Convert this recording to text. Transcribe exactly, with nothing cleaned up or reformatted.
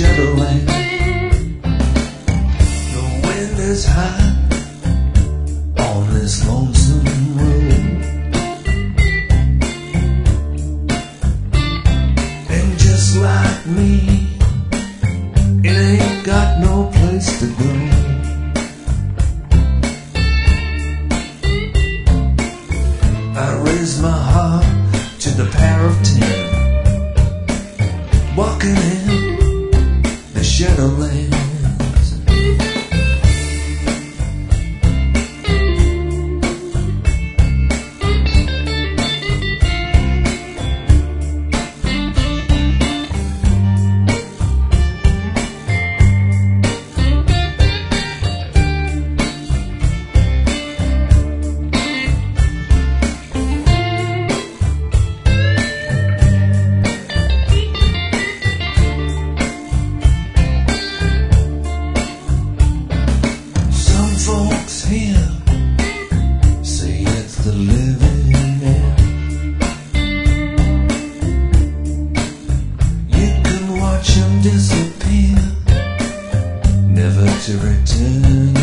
Shadowland. The wind is high on this lonesome road, and just like me, it ain't got no place to go. I raise my heart to the power of ten, walking in the Shadowlands. Here, say it's the living end. You can watch them disappear, never to return.